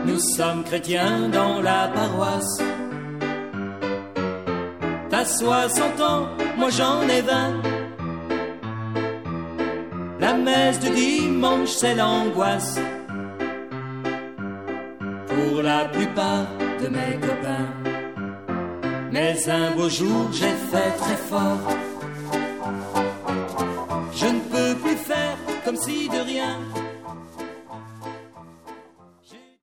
Nous sommes chrétiens dans la paroisse. T'as 60 ans, moi j'en ai 20. La messe du dimanche, c'est l'angoisse pour la plupart de mes copains. Mais un beau jour, j'ai fait très fort. Je ne peux plus faire comme si de rien.